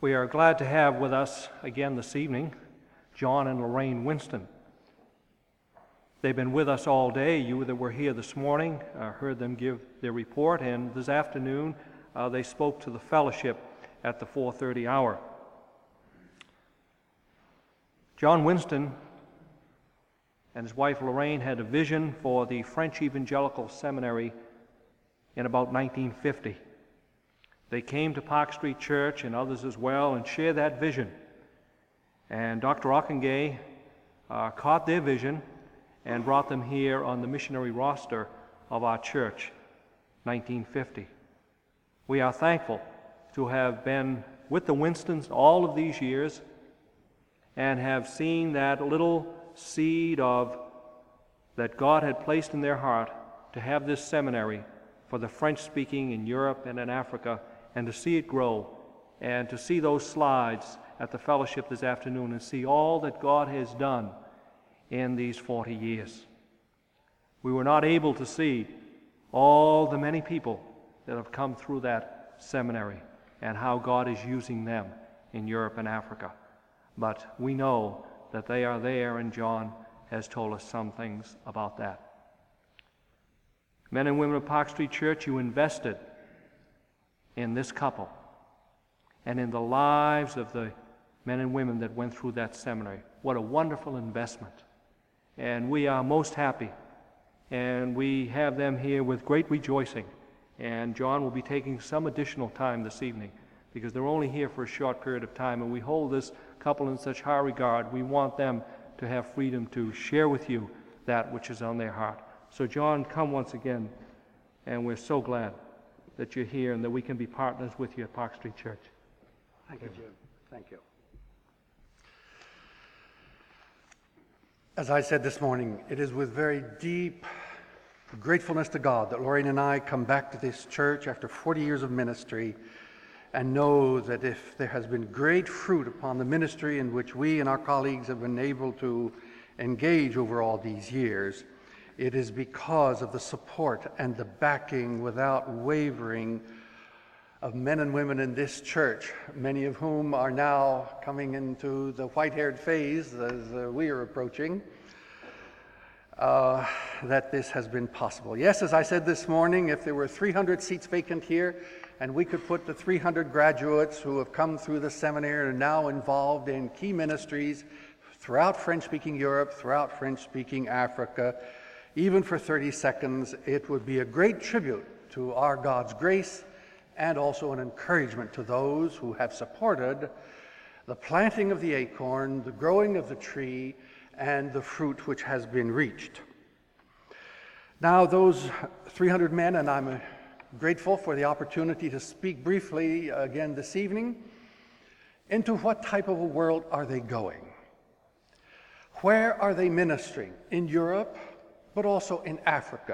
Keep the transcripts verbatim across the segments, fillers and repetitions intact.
We are glad to have with us again this evening John and Lorraine Winston. They've been with us all day. You that were here this morning uh, heard them give their report, and this afternoon uh, they spoke to the fellowship at the four thirty hour. John Winston and his wife Lorraine had a vision for the French Evangelical Seminary in about nineteen fifty. They came to Park Street Church and others as well and shared that vision. And Doctor Ockengay uh, caught their vision and brought them here on the missionary roster of our church, nineteen fifty. We are thankful to have been with the Winstons all of these years and have seen that little seed of that God had placed in their heart to have this seminary for the French-speaking in Europe and in Africa, and to see it grow, and to see those slides at the fellowship this afternoon and see all that God has done in these forty years. We were not able to see all the many people that have come through that seminary and how God is using them in Europe and Africa. But we know that they are there, and John has told us some things about that. Men and women of Park Street Church, you invested in this couple and in the lives of the men and women that went through that seminary. What a wonderful investment. And we are most happy, and we have them here with great rejoicing. And John will be taking some additional time this evening because they're only here for a short period of time, and we hold this couple in such high regard. We want them to have freedom to share with you that which is on their heart. So John, come once again, and we're so glad that you're here and that we can be partners with you at Park Street Church. Thank you, Jim. Thank you. As I said this morning, it is with very deep gratefulness to God that Lorraine and I come back to this church after forty years of ministry and know that if there has been great fruit upon the ministry in which we and our colleagues have been able to engage over all these years, it is because of the support and the backing without wavering of men and women in this church, many of whom are now coming into the white-haired phase as uh, we are approaching, uh, that this has been possible. Yes, as I said this morning, if there were three hundred seats vacant here, and we could put the three hundred graduates who have come through the seminary and are now involved in key ministries throughout French-speaking Europe, throughout French-speaking Africa, even for thirty seconds, it would be a great tribute to our God's grace and also an encouragement to those who have supported the planting of the acorn, the growing of the tree, and the fruit which has been reached. Now, those three hundred men, and I'm grateful for the opportunity to speak briefly again this evening, into what type of a world are they going? Where are they ministering? In Europe, but also in Africa.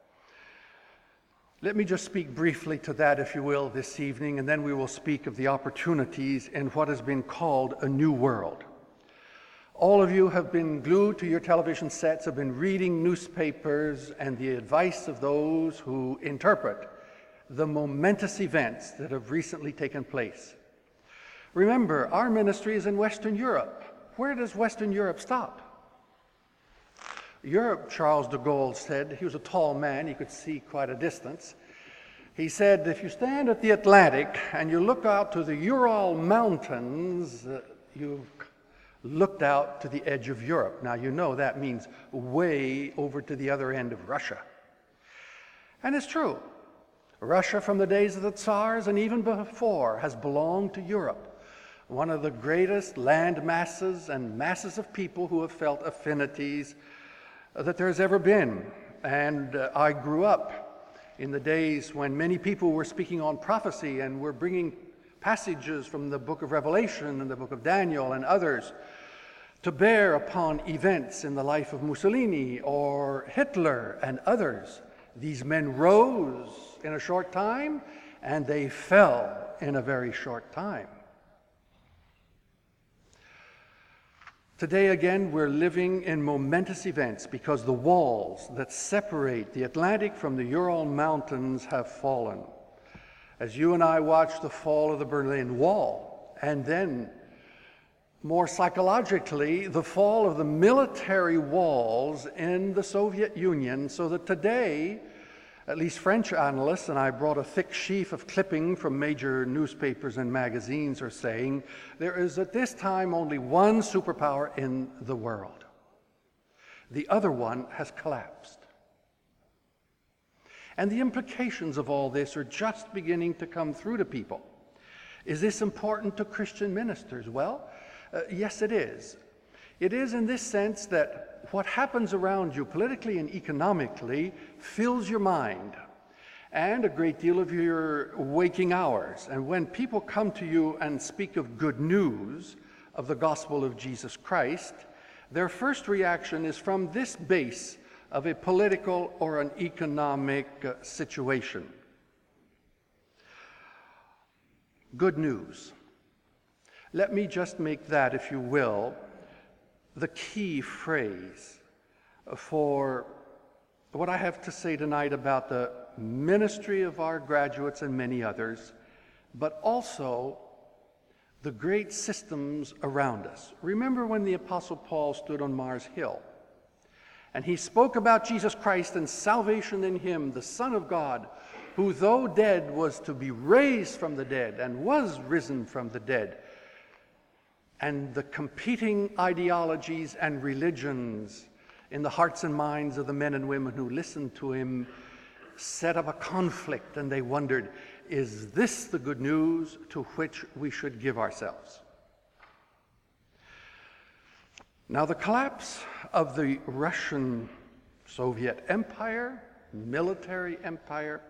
Let me just speak briefly to that, if you will, this evening, and then we will speak of the opportunities in what has been called a new world. All of you have been glued to your television sets, have been reading newspapers and the advice of those who interpret the momentous events that have recently taken place. Remember, our ministry is in Western Europe. Where does Western Europe stop? Europe, Charles de Gaulle said, he was a tall man, he could see quite a distance. He said, if you stand at the Atlantic and you look out to the Ural Mountains, uh, you've looked out to the edge of Europe. Now you know that means way over to the other end of Russia. And it's true. Russia from the days of the Tsars and even before has belonged to Europe. One of the greatest land masses and masses of people who have felt affinities that there's ever been. And uh, I grew up in the days when many people were speaking on prophecy and were bringing passages from the book of Revelation and the book of Daniel and others to bear upon events in the life of Mussolini or Hitler and others. These men rose in a short time and they fell in a very short time. Today, again, we're living in momentous events because the walls that separate the Atlantic from the Ural Mountains have fallen. As you and I watch the fall of the Berlin Wall And then, more psychologically, the fall of the military walls in the Soviet Union, so that today, at least French analysts, and I brought a thick sheaf of clipping from major newspapers and magazines, are saying there is at this time only one superpower in the world. The other one has collapsed. And the implications of all this are just beginning to come through to people. Is this important to Christian ministers? Well, uh, yes, it is. It is in this sense that what happens around you politically and economically fills your mind and a great deal of your waking hours. And when people come to you and speak of good news of the gospel of Jesus Christ, their first reaction is from this base of a political or an economic uh, situation. Good news. Let me just make that, if you will, the key phrase for what I have to say tonight about the ministry of our graduates and many others, but also the great systems around us. Remember when the Apostle Paul stood on Mars Hill and he spoke about Jesus Christ and salvation in him, the Son of God, who though dead was to be raised from the dead and was risen from the dead. And the competing ideologies and religions in the hearts and minds of the men and women who listened to him set up a conflict, and they wondered, is this the good news to which we should give ourselves? Now, the collapse of the Russian Soviet Empire, military empire,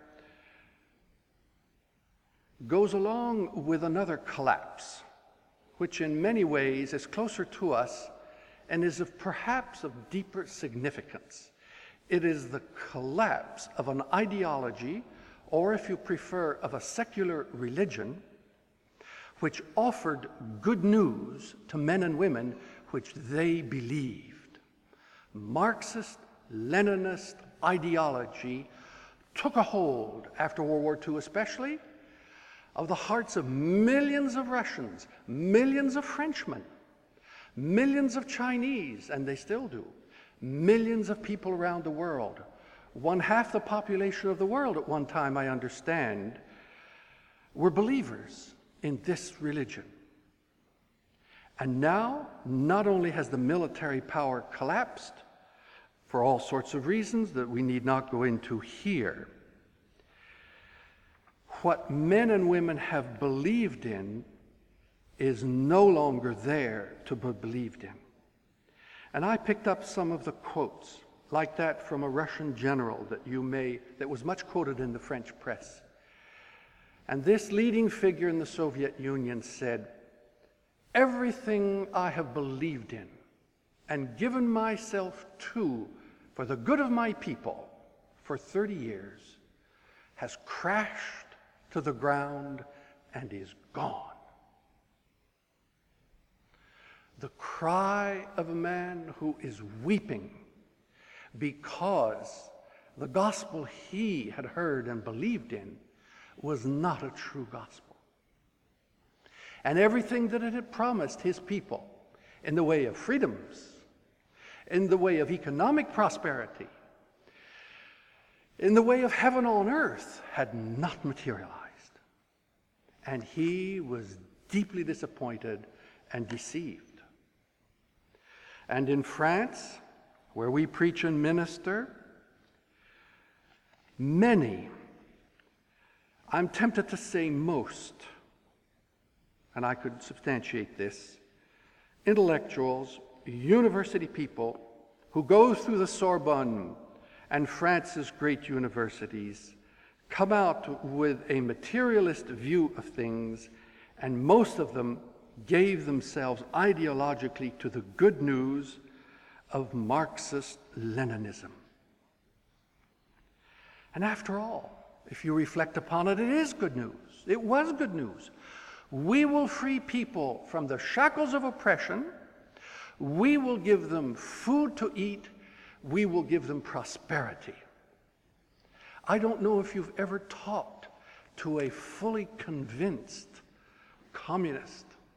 goes along with another collapse, which in many ways is closer to us and is of perhaps of deeper significance. It is the collapse of an ideology, or if you prefer, of a secular religion, which offered good news to men and women which they believed. Marxist, Leninist ideology took a hold after World War Two especially of the hearts of millions of Russians, millions of Frenchmen, millions of Chinese, and they still do, millions of people around the world. One half the population of the world at one time, I understand, were believers in this religion. And now, not only has the military power collapsed, for all sorts of reasons that we need not go into here, what men and women have believed in is no longer there to be believed in. And I picked up some of the quotes like that from a Russian general that you may, that was much quoted in the French press. And this leading figure in the Soviet Union said, "Everything I have believed in and given myself to for the good of my people for thirty years has crashed to the ground and is gone." The cry of a man who is weeping because the gospel he had heard and believed in was not a true gospel. And everything that it had promised his people in the way of freedoms, in the way of economic prosperity, in the way of heaven on earth had not materialized. And he was deeply disappointed and deceived. And in France, where we preach and minister, many, I'm tempted to say most, and I could substantiate this, intellectuals, university people who go through the Sorbonne and France's great universities come out with a materialist view of things, and most of them gave themselves ideologically to the good news of Marxist Leninism. And after all, if you reflect upon it, it is good news. It was good news. We will free people from the shackles of oppression. We will give them food to eat. We will give them prosperity. I don't know if you've ever talked to a fully convinced communist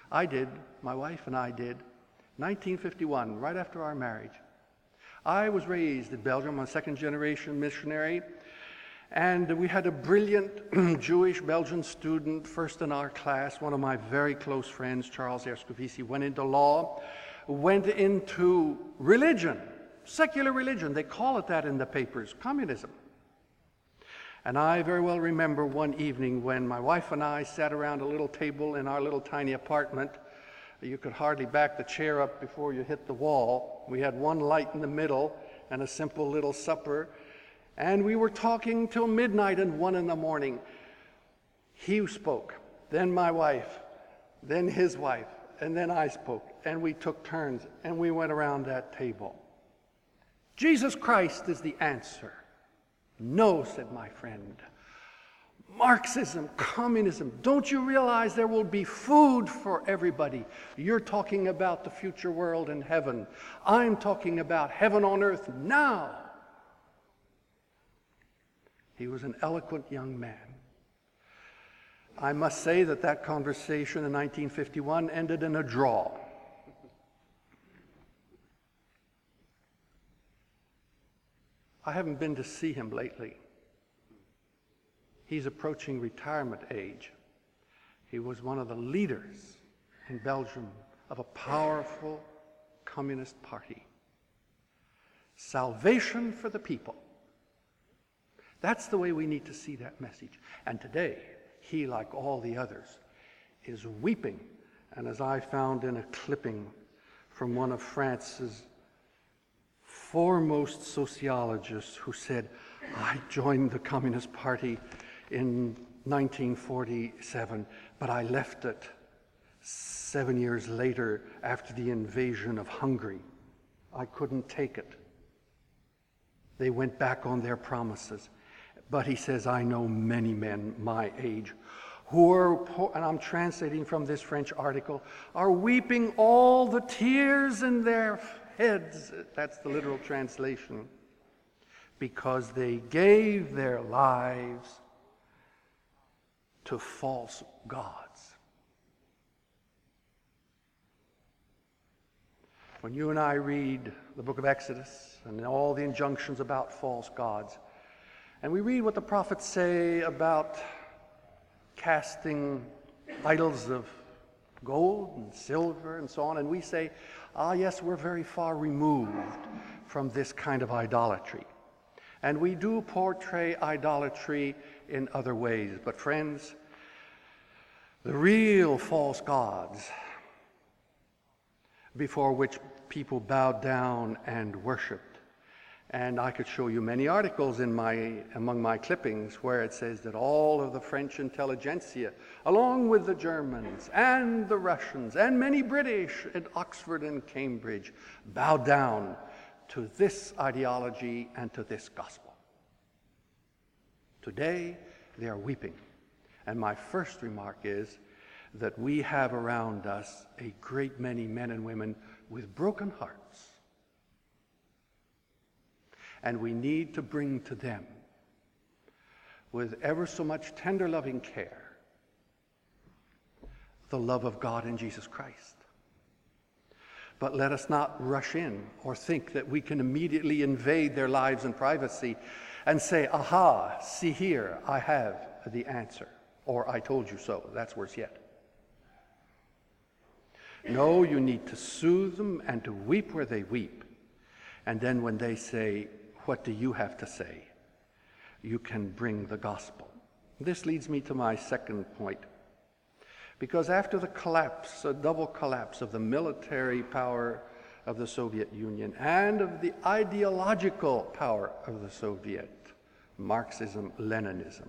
I did, my wife and I did, nineteen fifty-one, right after our marriage. I was raised in Belgium, I'm a second-generation missionary, and we had a brilliant Jewish Belgian student, first in our class, one of my very close friends, Charles Erscovici, went into law, went into religion, secular religion, they call it that in the papers, communism. And I very well remember one evening when my wife and I sat around a little table in our little tiny apartment. You could hardly back the chair up before you hit the wall. We had one light in the middle and a simple little supper. And we were talking till midnight and one in the morning. He spoke, then my wife, then his wife, and then I spoke. And we took turns and we went around that table. Jesus Christ is the answer. No, said my friend. Marxism, communism, don't you realize there will be food for everybody? You're talking about the future world and heaven. I'm talking about heaven on earth now. He was an eloquent young man. I must say that that conversation in nineteen fifty-one ended in a draw. I haven't been to see him lately. He's approaching retirement age. He was one of the leaders in Belgium of a powerful communist party. Salvation for the people. That's the way we need to see that message. And today, he, like all the others, is weeping. And as I found in a clipping from one of France's foremost sociologists who said, I joined the Communist Party in nineteen forty-seven, but I left it seven years later after the invasion of Hungary. I couldn't take it. They went back on their promises. But he says, I know many men my age who are, and I'm translating from this French article, are weeping all the tears in their heads, that's the literal translation, because they gave their lives to false gods. When you and I read the book of Exodus and all the injunctions about false gods, and we read what the prophets say about casting idols of gold and silver and so on, and we say, ah, yes, we're very far removed from this kind of idolatry. And we do portray idolatry in other ways. But friends, the real false gods before which people bowed down and worshiped, and I could show you many articles in my, among my clippings where it says that all of the French intelligentsia, along with the Germans and the Russians and many British at Oxford and Cambridge, bowed down to this ideology and to this gospel. Today, they are weeping. And my first remark is that we have around us a great many men and women with broken hearts. And we need to bring to them, with ever so much tender loving care, the love of God in Jesus Christ. But let us not rush in or think that we can immediately invade their lives and privacy and say, aha, see here, I have the answer, or I told you so. That's worse yet. No, you need to soothe them and to weep where they weep. And then when they say, what do you have to say? You can bring the gospel. This leads me to my second point. Because after the collapse, a double collapse of the military power of the Soviet Union and of the ideological power of the Soviet, Marxism, Leninism,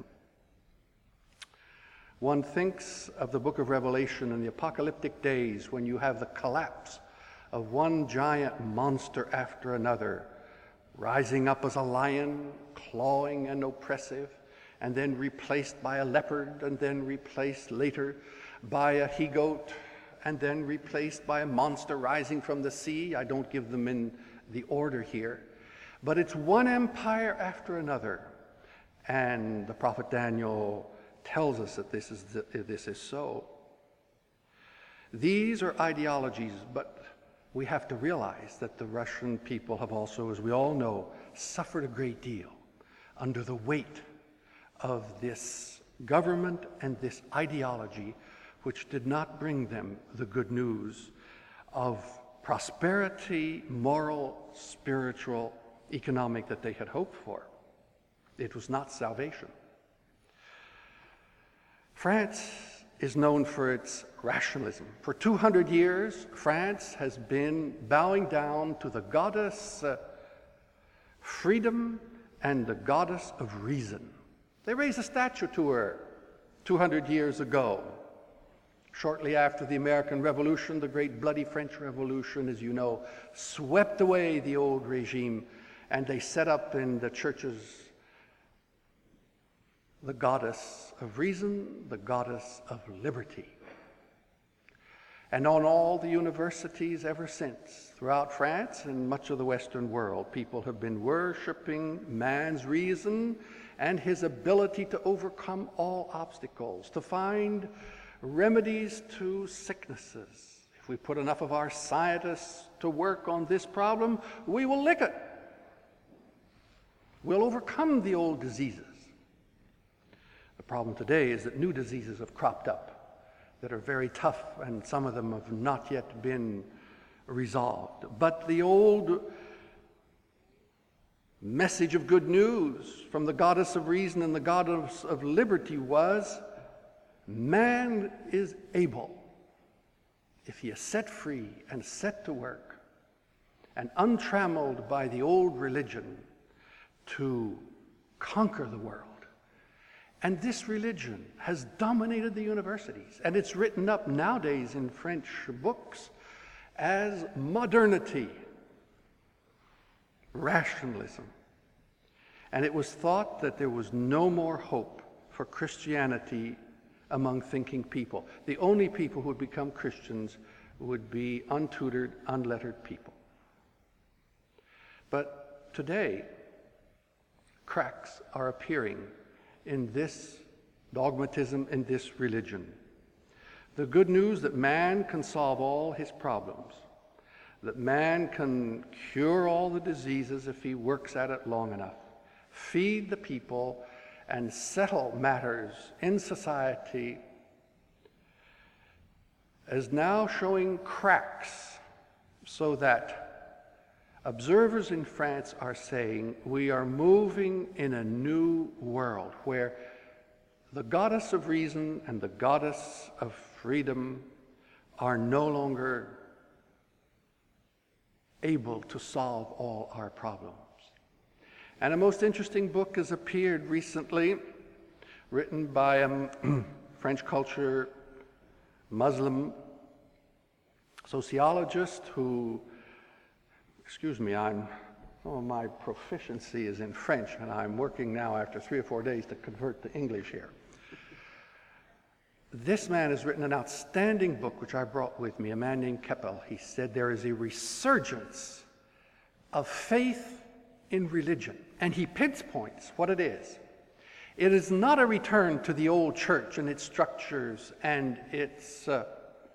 one thinks of the book of Revelation in the apocalyptic days when you have the collapse of one giant monster after another, rising up as a lion, clawing and oppressive, and then replaced by a leopard, and then replaced later by a he-goat, and then replaced by a monster rising from the sea. I don't give them in the order here. But it's one empire after another. And the prophet Daniel tells us that this is, the, this is so. These are ideologies, but we have to realize that the Russian people have also, as we all know, suffered a great deal under the weight of this government and this ideology, which did not bring them the good news of prosperity, moral, spiritual, economic that they had hoped for. It was not salvation. France is known for its rationalism. For two hundred years, France has been bowing down to the goddess uh, freedom and the goddess of reason. They raised a statue to her two hundred years ago. Shortly after the American Revolution, the great bloody French Revolution, as you know, swept away the old regime, and they set up in the churches the goddess of reason, the goddess of liberty. And on all the universities ever since, throughout France and much of the Western world, people have been worshiping man's reason and his ability to overcome all obstacles, to find remedies to sicknesses. If we put enough of our scientists to work on this problem, we will lick it. We'll overcome the old diseases. The problem today is that new diseases have cropped up that are very tough, and some of them have not yet been resolved. But the old message of good news from the goddess of reason and the goddess of liberty was, man is able, if he is set free and set to work and untrammeled by the old religion, to conquer the world. And this religion has dominated the universities, and it's written up nowadays in French books as modernity, rationalism. And it was thought that there was no more hope for Christianity among thinking people. The only people who would become Christians would be untutored, unlettered people. But today, cracks are appearing in this dogmatism, in this religion. The good news that man can solve all his problems, that man can cure all the diseases if he works at it long enough, feed the people, and settle matters in society, is now showing cracks, so that observers in France are saying we are moving in a new world where the goddess of reason and the goddess of freedom are no longer able to solve all our problems. And a most interesting book has appeared recently, written by a French culture Muslim sociologist who, excuse me, I'm, oh, my proficiency is in French, and I'm working now after three or four days to convert to English here. This man has written an outstanding book, which I brought with me, a man named Keppel. He said there is a resurgence of faith in religion, and he pinpoints what it is. It is not a return to the old church and its structures and its uh,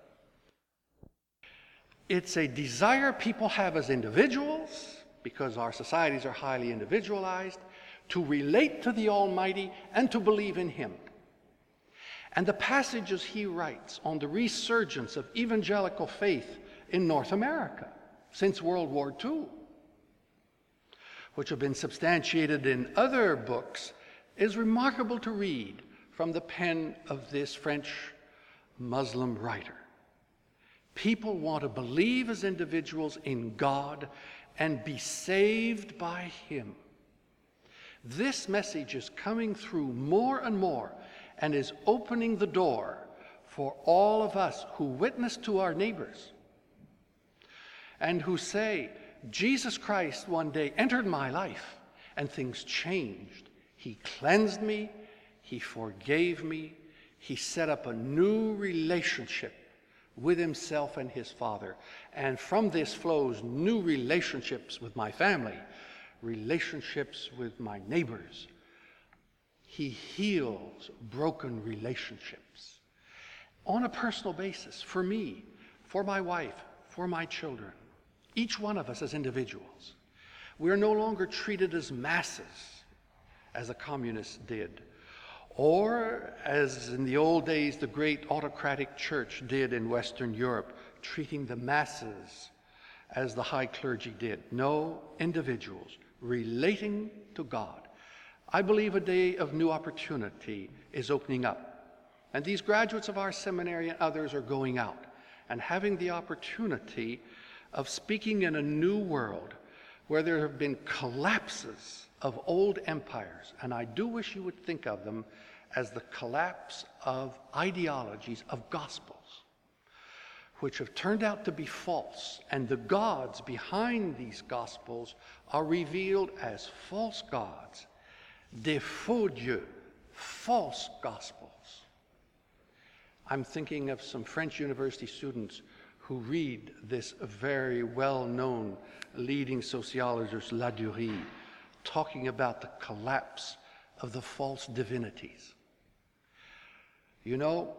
It's a desire people have as individuals, because our societies are highly individualized, to relate to the Almighty and to believe in Him. And the passages he writes on the resurgence of evangelical faith in North America since World War Two, which have been substantiated in other books, is remarkable to read from the pen of this French Muslim writer. People want to believe as individuals in God and be saved by Him. This message is coming through more and more and is opening the door for all of us who witness to our neighbors and who say, Jesus Christ one day entered my life and things changed. He cleansed me, He forgave me, He set up a new relationship with Himself and His Father. And from this flows new relationships with my family, relationships with my neighbors. He heals broken relationships. On a personal basis, for me, for my wife, for my children, each one of us as individuals. We are no longer treated as masses, as the communists did, or as in the old days the great autocratic church did in Western Europe, treating the masses as the high clergy did. No, individuals relating to God. I believe a day of new opportunity is opening up. And these graduates of our seminary and others are going out and having the opportunity of speaking in a new world where there have been collapses of old empires. And I do wish you would think of them as the collapse of ideologies, of gospels, which have turned out to be false. And the gods behind these gospels are revealed as false gods, des faux dieux, false gospels. I'm thinking of some French university students who read this very well-known leading sociologist, Ladurie, talking about the collapse of the false divinities. You know,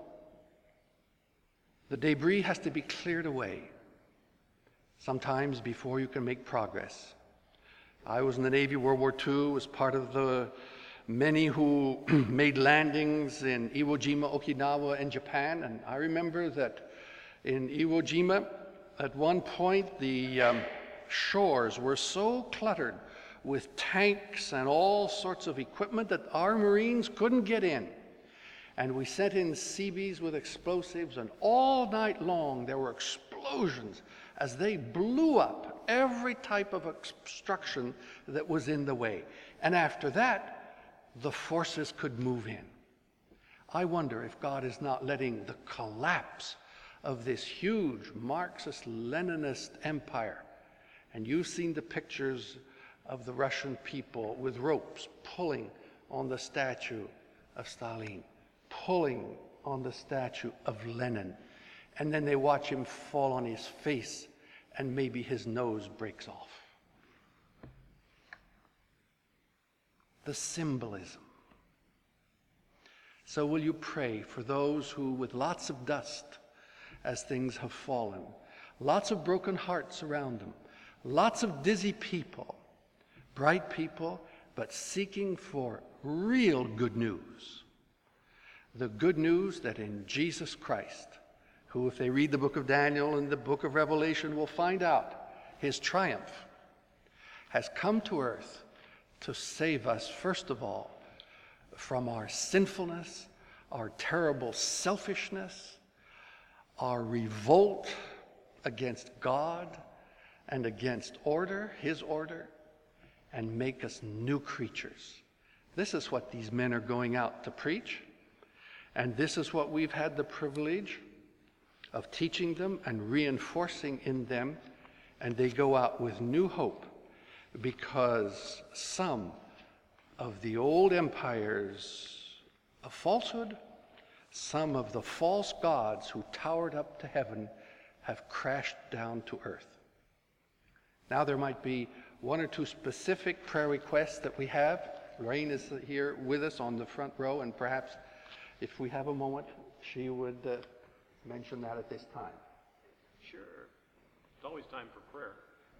the debris has to be cleared away, sometimes before you can make progress. I was in the Navy World War Two, was part of the many who made landings in Iwo Jima, Okinawa, and Japan. And I remember that in Iwo Jima, at one point, the um, shores were so cluttered with tanks and all sorts of equipment that our Marines couldn't get in. And we sent in Seabees with explosives, and all night long there were explosions as they blew up every type of obstruction that was in the way. And after that, the forces could move in. I wonder if God is not letting the collapse of this huge Marxist-Leninist empire. And you've seen the pictures of the Russian people with ropes pulling on the statue of Stalin, pulling on the statue of Lenin. And then they watch him fall on his face and maybe his nose breaks off. The symbolism. So will you pray for those who, with lots of dust as things have fallen, lots of broken hearts around them, lots of dizzy people, bright people, but seeking for real good news. The good news that in Jesus Christ, who, if they read the book of Daniel and the book of Revelation, will find out his triumph, has come to earth to save us, first of all, from our sinfulness, our terrible selfishness, our revolt against God and against order, his order, and make us new creatures. This is what these men are going out to preach, and this is what we've had the privilege of teaching them and reinforcing in them, and they go out with new hope, because some of the old empires of falsehood, some of the false gods who towered up to heaven have crashed down to earth. Now there might be one or two specific prayer requests that we have. Lorraine is here with us on the front row, and perhaps if we have a moment, she would uh, mention that at this time. Sure. It's always time for prayer.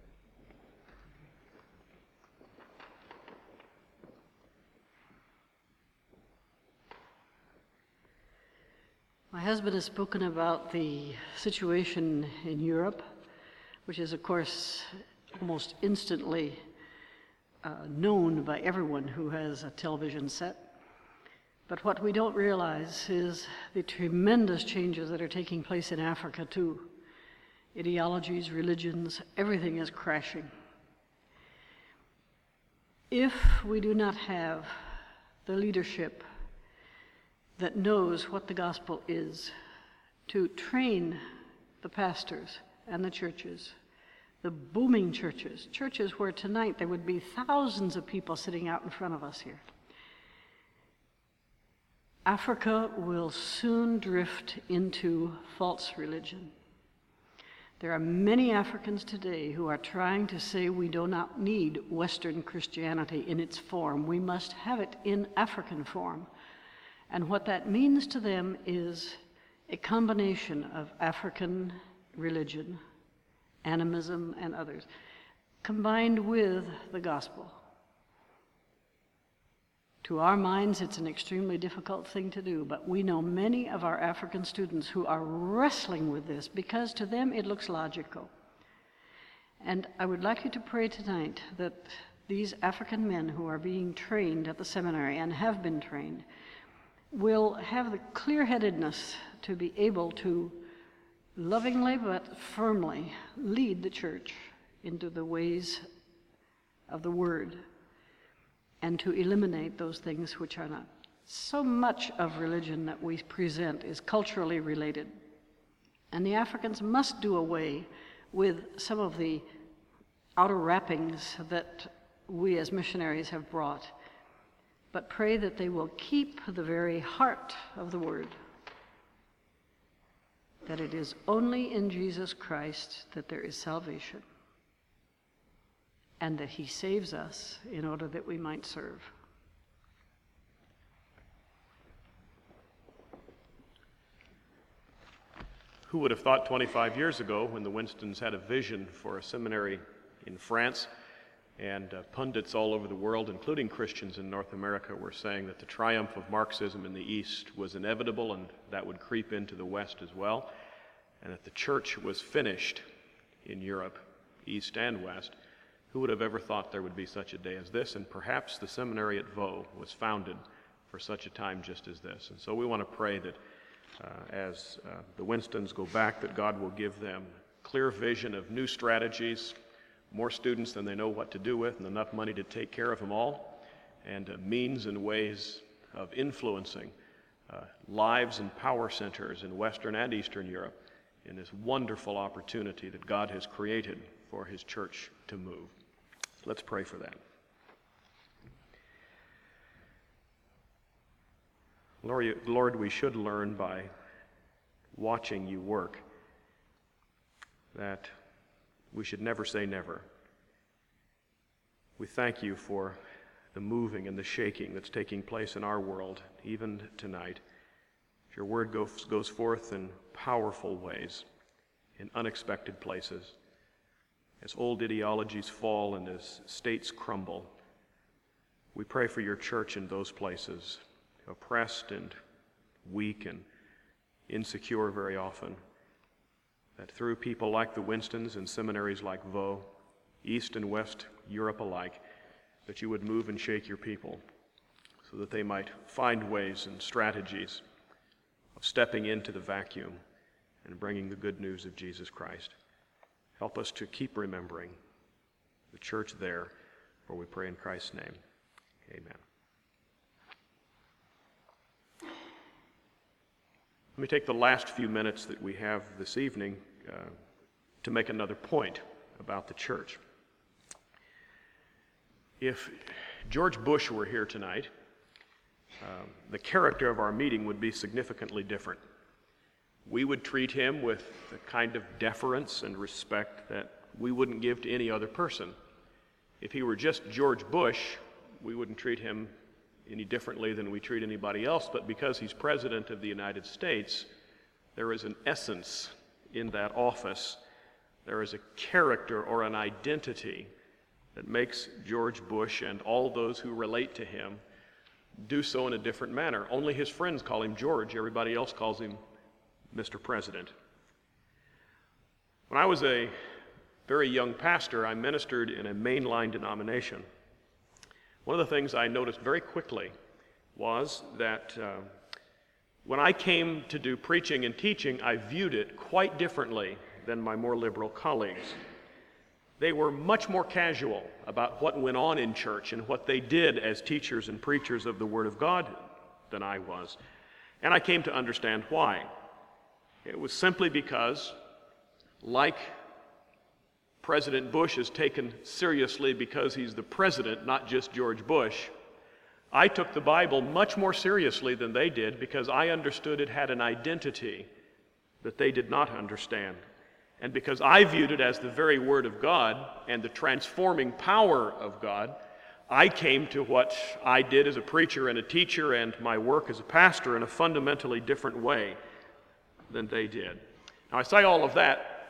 My husband has spoken about the situation in Europe, which is, of course, almost instantly uh, known by everyone who has a television set. But what we don't realize is the tremendous changes that are taking place in Africa, too. Ideologies, religions, everything is crashing. If we do not have the leadership that knows what the gospel is, to train the pastors and the churches, the booming churches, churches where tonight there would be thousands of people sitting out in front of us here. Africa will soon drift into false religion. There are many Africans today who are trying to say we do not need Western Christianity in its form. We must have it in African form. And what that means to them is a combination of African religion, animism, and others, combined with the gospel. To our minds, it's an extremely difficult thing to do, but we know many of our African students who are wrestling with this because to them it looks logical. And I would like you to pray tonight that these African men who are being trained at the seminary and have been trained will have the clear-headedness to be able to lovingly but firmly lead the church into the ways of the Word, and to eliminate those things which are not. So much of religion that we present is culturally related. And the Africans must do away with some of the outer wrappings that we as missionaries have brought, but pray that they will keep the very heart of the Word, that it is only in Jesus Christ that there is salvation, and that he saves us in order that we might serve. Who would have thought twenty-five years ago, when the Winstons had a vision for a seminary in France, and uh, pundits all over the world, including Christians in North America, were saying that the triumph of Marxism in the East was inevitable and that would creep into the West as well, and that the church was finished in Europe, East and West. Who would have ever thought there would be such a day as this? And perhaps the seminary at Vaux was founded for such a time just as this. And so we want to pray that uh, as uh, the Winstons go back, that God will give them clear vision of new strategies, more students than they know what to do with, and enough money to take care of them all, and uh, means and ways of influencing uh, lives and power centers in Western and Eastern Europe in this wonderful opportunity that God has created for his church to move. Let's pray for that. Lord, Lord, we should learn by watching you work that we should never say never. We thank you for the moving and the shaking that's taking place in our world, even tonight. Your word goes, goes forth in powerful ways, in unexpected places. As old ideologies fall and as states crumble, we pray for your church in those places, oppressed and weak and insecure very often, that through people like the Winstons and seminaries like Vaux, East and West Europe alike, that you would move and shake your people so that they might find ways and strategies of stepping into the vacuum and bringing the good news of Jesus Christ. Help us to keep remembering the church there, for we pray in Christ's name. Amen. Let me take the last few minutes that we have this evening uh, to make another point about the church. If George Bush were here tonight, um, the character of our meeting would be significantly different. We would treat him with the kind of deference and respect that we wouldn't give to any other person. If he were just George Bush, we wouldn't treat him any differently than we treat anybody else, but because he's President of the United States, there is an essence in that office. There is a character or an identity that makes George Bush and all those who relate to him do so in a different manner. Only his friends call him George. Everybody else calls him Mister President. When I was a very young pastor, I ministered in a mainline denomination. One of the things I noticed very quickly was that uh, when I came to do preaching and teaching, I viewed it quite differently than my more liberal colleagues. They were much more casual about what went on in church and what they did as teachers and preachers of the Word of God than I was. And I came to understand why. It was simply because, like President Bush is taken seriously because he's the president, not just George Bush, I took the Bible much more seriously than they did because I understood it had an identity that they did not understand. And because I viewed it as the very Word of God and the transforming power of God, I came to what I did as a preacher and a teacher and my work as a pastor in a fundamentally different way than they did. Now, I say all of that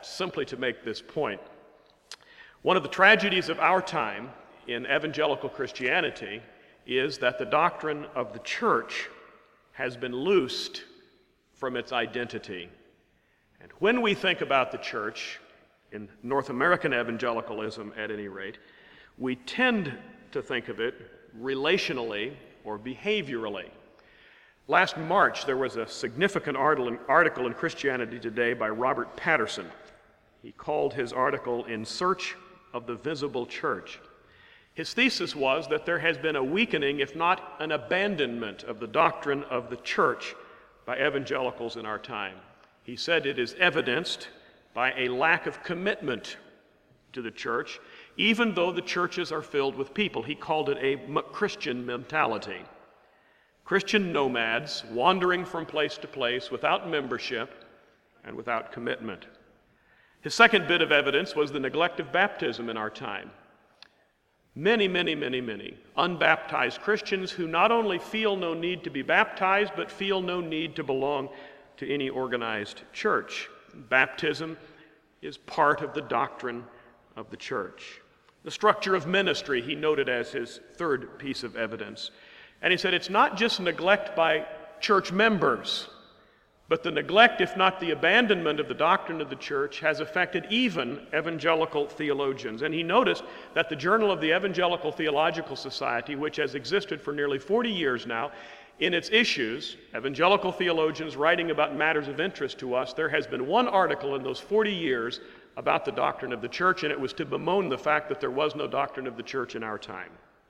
simply to make this point. One of the tragedies of our time in evangelical Christianity is that the doctrine of the church has been loosed from its identity. And when we think about the church, in North American evangelicalism at any rate, we tend to think of it relationally or behaviorally. Last March, there was a significant article in Christianity Today by Robert Patterson. He called his article "In Search of the Visible Church." His thesis was that there has been a weakening, if not an abandonment, of the doctrine of the church by evangelicals in our time. He said it is evidenced by a lack of commitment to the church, even though the churches are filled with people. He called it a Christian mentality. Christian nomads wandering from place to place without membership and without commitment. His second bit of evidence was the neglect of baptism in our time. Many, many, many, many unbaptized Christians who not only feel no need to be baptized, but feel no need to belong to any organized church. Baptism is part of the doctrine of the church. The structure of ministry, he noted as his third piece of evidence. And he said it's not just neglect by church members, but the neglect, if not the abandonment of the doctrine of the church, has affected even evangelical theologians. And he noticed that the Journal of the Evangelical Theological Society, which has existed for nearly forty years now, in its issues, evangelical theologians writing about matters of interest to us, there has been one article in those forty years about the doctrine of the church, and it was to bemoan the fact that there was no doctrine of the church in our time.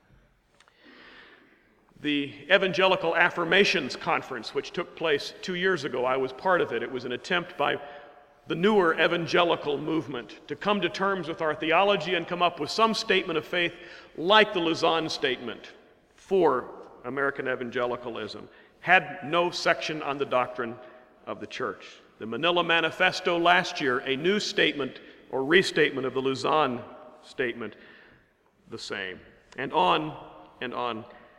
The Evangelical Affirmations Conference, which took place two years ago, I was part of it. It was an attempt by the newer evangelical movement to come to terms with our theology and come up with some statement of faith like the Lausanne Statement for American evangelicalism. Had no section on the doctrine of the church. The Manila Manifesto last year, a new statement or restatement of the Lausanne Statement, the same. And on and on.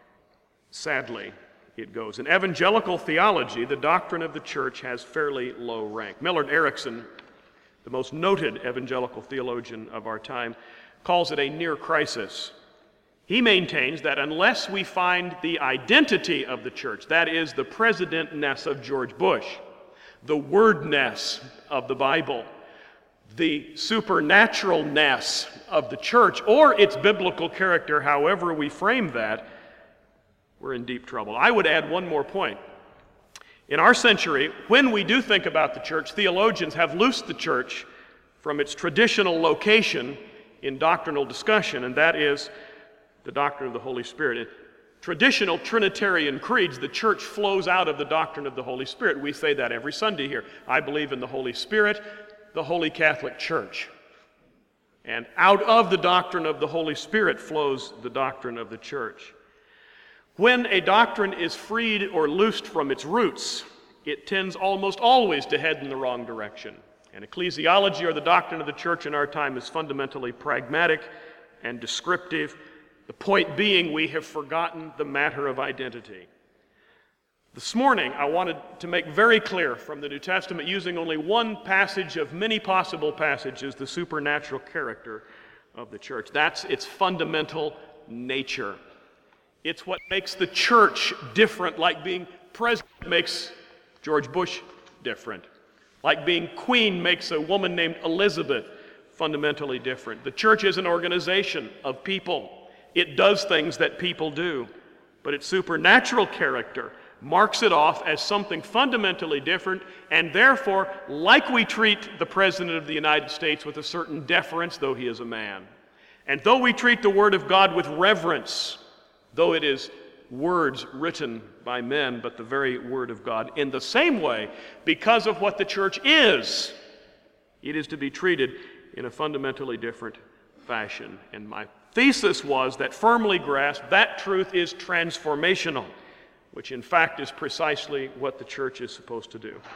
Sadly, it goes. In evangelical theology, the doctrine of the church has fairly low rank. Millard Erickson, the most noted evangelical theologian of our time, calls it a near crisis. He maintains that unless we find the identity of the church, that is, the president-ness of George Bush, the word-ness of the Bible, the supernatural-ness of the church, or its biblical character, however we frame that, we're in deep trouble. I would add one more point. In our century, when we do think about the church, theologians have loosed the church from its traditional location in doctrinal discussion, and that is the doctrine of the Holy Spirit. In traditional Trinitarian creeds, the church flows out of the doctrine of the Holy Spirit. We say that every Sunday here. I believe in the Holy Spirit, the Holy Catholic Church. And out of the doctrine of the Holy Spirit flows the doctrine of the church. When a doctrine is freed or loosed from its roots, it tends almost always to head in the wrong direction. And ecclesiology, or the doctrine of the church in our time, is fundamentally pragmatic and descriptive. The point being, we have forgotten the matter of identity. This morning, I wanted to make very clear from the New Testament, using only one passage of many possible passages, the supernatural character of the church. That's its fundamental nature. It's what makes the church different, like being president makes George Bush different. Like being queen makes a woman named Elizabeth fundamentally different. The church is an organization of people. It does things that people do, but its supernatural character marks it off as something fundamentally different, and therefore, like we treat the President of the United States with a certain deference, though he is a man, and though we treat the Word of God with reverence, though it is words written by men, but the very Word of God, in the same way, because of what the church is, it is to be treated in a fundamentally different fashion. And my thesis was that, firmly grasped, that truth is transformational, which in fact is precisely what the church is supposed to do.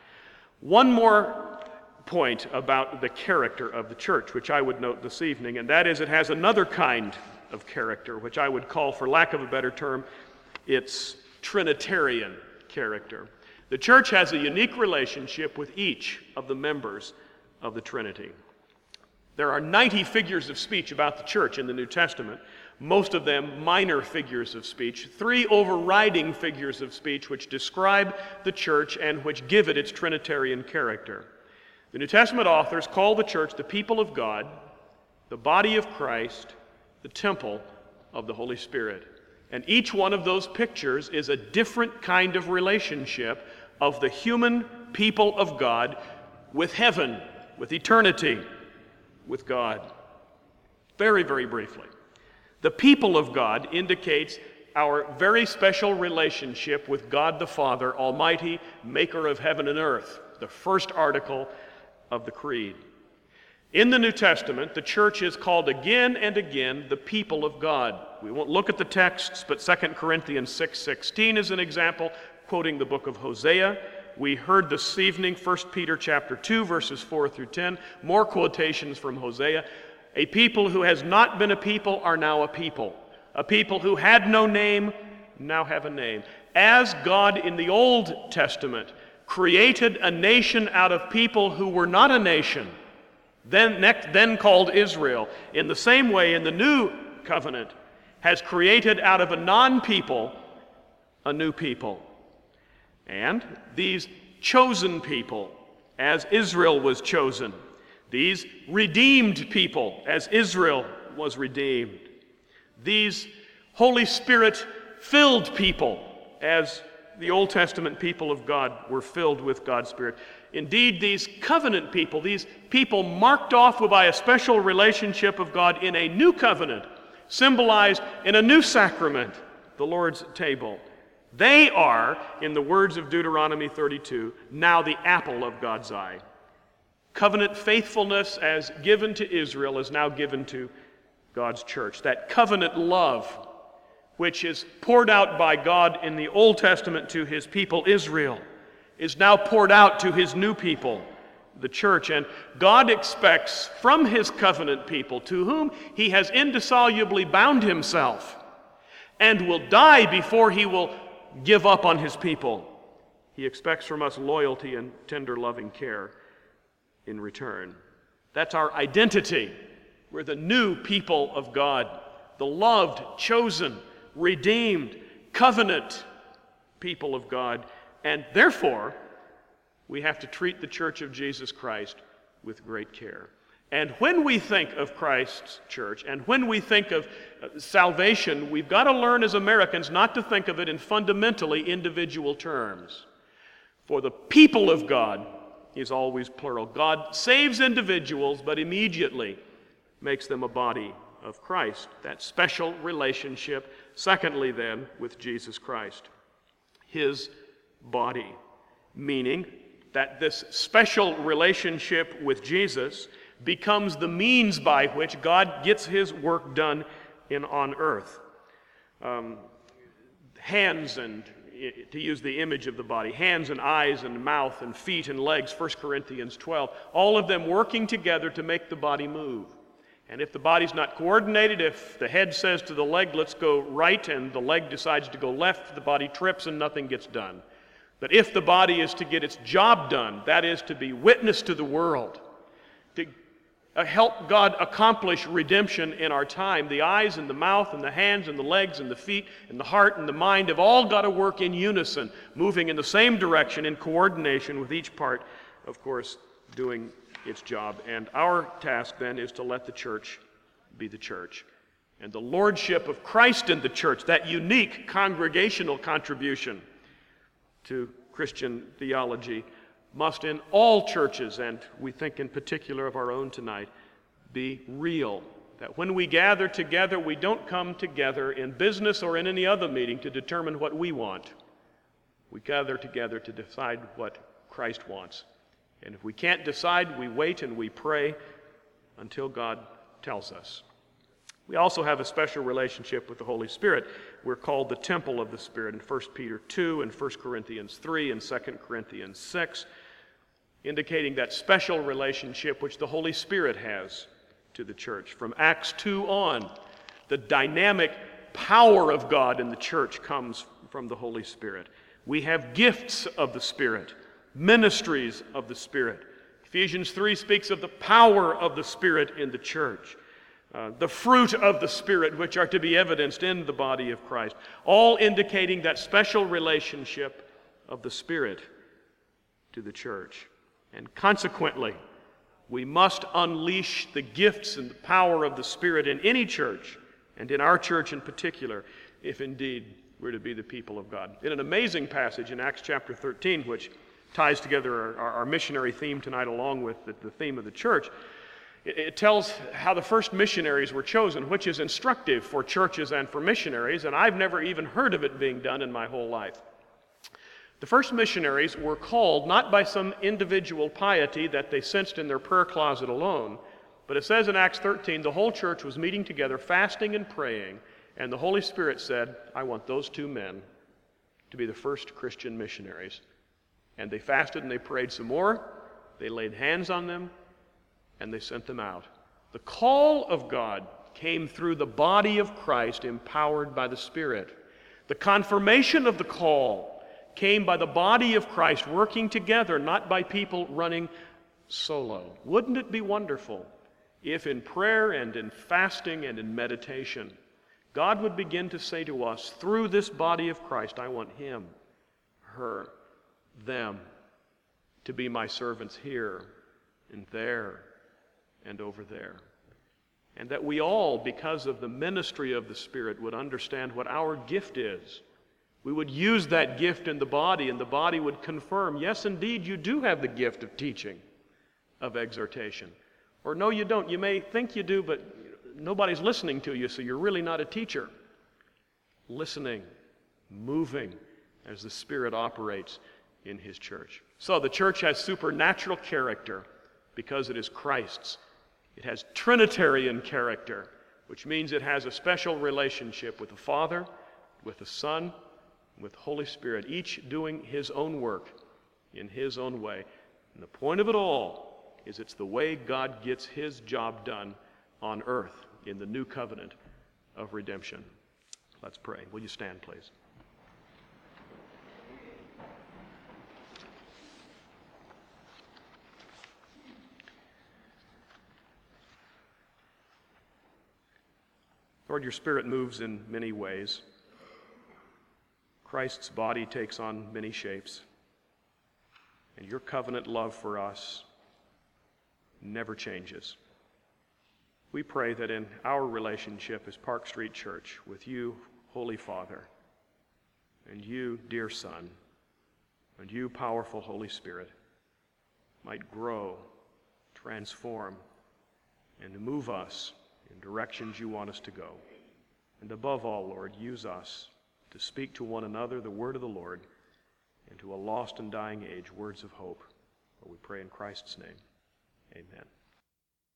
One more point about the character of the church, which I would note this evening, and that is it has another kind of character, which I would call, for lack of a better term, its Trinitarian character. The church has a unique relationship with each of the members of the Trinity. There are ninety figures of speech about the church in the New Testament, most of them minor figures of speech, three overriding figures of speech which describe the church and which give it its Trinitarian character. The New Testament authors call the church the people of God, the body of Christ, the temple of the Holy Spirit. And each one of those pictures is a different kind of relationship of the human people of God with heaven, with eternity, with God. Very, very briefly. The people of God indicates our very special relationship with God the Father, Almighty, maker of heaven and earth, the first article of the Creed. In the New Testament, the church is called again and again the people of God. We won't look at the texts, but Second Corinthians six sixteen is an example, quoting the book of Hosea. We heard this evening First Peter chapter two, verses four through ten, more quotations from Hosea. A people who has not been a people are now a people. A people who had no name now have a name. As God in the Old Testament created a nation out of people who were not a nation, then, next, then called Israel, in the same way in the New Covenant has created out of a non-people a new people. And these chosen people, as Israel was chosen, these redeemed people, as Israel was redeemed, these Holy Spirit-filled people, as the Old Testament people of God were filled with God's Spirit. Indeed, these covenant people, these people marked off by a special relationship of God in a new covenant, symbolized in a new sacrament, the Lord's table. They are, in the words of Deuteronomy thirty-two, now the apple of God's eye. Covenant faithfulness as given to Israel is now given to God's church. That covenant love, which is poured out by God in the Old Testament to his people Israel, is now poured out to his new people, the church. And God expects from his covenant people, to whom he has indissolubly bound himself, and will die before he will give up on his people, he expects from us loyalty and tender loving care in return. That's our identity. We're the new people of God, the loved, chosen, redeemed, covenant people of God. And therefore, we have to treat the Church of Jesus Christ with great care. And when we think of Christ's church, and when we think of uh, salvation, we've got to learn as Americans not to think of it in fundamentally individual terms. For the people of God is always plural. God saves individuals, but immediately makes them a body of Christ. That special relationship, secondly then, with Jesus Christ, his body, meaning that this special relationship with Jesus becomes the means by which God gets his work done in on earth. Um, hands and, to use the image of the body, hands and eyes and mouth and feet and legs, First Corinthians twelve, all of them working together to make the body move. And if the body's not coordinated, if the head says to the leg, let's go right, and the leg decides to go left, the body trips and nothing gets done. But if the body is to get its job done, that is to be witness to the world, to uh, help God accomplish redemption in our time, the eyes and the mouth and the hands and the legs and the feet and the heart and the mind have all got to work in unison, moving in the same direction in coordination with each part, of course, doing its job. And our task then is to let the church be the church. And the lordship of Christ in the church, that unique congregational contribution to Christian theology, must in all churches, and we think in particular of our own tonight, be real. That when we gather together, we don't come together in business or in any other meeting to determine what we want. We gather together to decide what Christ wants. And if we can't decide, we wait and we pray until God tells us. We also have a special relationship with the Holy Spirit. We're called the temple of the Spirit in First Peter two and First Corinthians three and Second Corinthians six, indicating that special relationship which the Holy Spirit has to the church. From Acts two on, the dynamic power of God in the church comes from the Holy Spirit. We have gifts of the Spirit, ministries of the Spirit, Ephesians three speaks of the power of the Spirit in the church, uh, the fruit of the Spirit which are to be evidenced in the body of Christ, all indicating that special relationship of the Spirit to the church. And consequently, we must unleash the gifts and the power of the Spirit in any church, and in our church in particular, if indeed we're to be the people of God. In an amazing passage in Acts chapter thirteen, which ties together our, our missionary theme tonight along with the, the theme of the church, it, it tells how the first missionaries were chosen, which is instructive for churches and for missionaries, and I've never even heard of it being done in my whole life. The first missionaries were called not by some individual piety that they sensed in their prayer closet alone, but it says in Acts thirteen, the whole church was meeting together, fasting and praying, and the Holy Spirit said, I want those two men to be the first Christian missionaries. And they fasted and they prayed some more, they laid hands on them, and they sent them out. The call of God came through the body of Christ empowered by the Spirit. The confirmation of the call came by the body of Christ working together, not by people running solo. Wouldn't it be wonderful if in prayer and in fasting and in meditation, God would begin to say to us, through this body of Christ, I want him, her, them to be my servants here and there and over there. And that we all, because of the ministry of the Spirit, would understand what our gift is. We would use that gift in the body, and the body would confirm, yes, indeed, you do have the gift of teaching, of exhortation. Or no, you don't. You may think you do, but nobody's listening to you, so you're really not a teacher. Listening, moving as the Spirit operates in his church. So the church has supernatural character because it is Christ's. It has Trinitarian character, which means it has a special relationship with the Father, with the Son, with Holy Spirit, each doing his own work in his own way. And the point of it all is it's the way God gets his job done on earth in the new covenant of redemption. Let's pray. Will you stand, please? Lord, your Spirit moves in many ways. Christ's body takes on many shapes, and your covenant love for us never changes. We pray that in our relationship as Park Street Church with you, Holy Father, and you, dear Son, and you, powerful Holy Spirit, might grow, transform, and move us in directions you want us to go. And above all, Lord, use us to speak to one another the word of the Lord, and to a lost and dying age, words of hope. For we pray in Christ's name. Amen.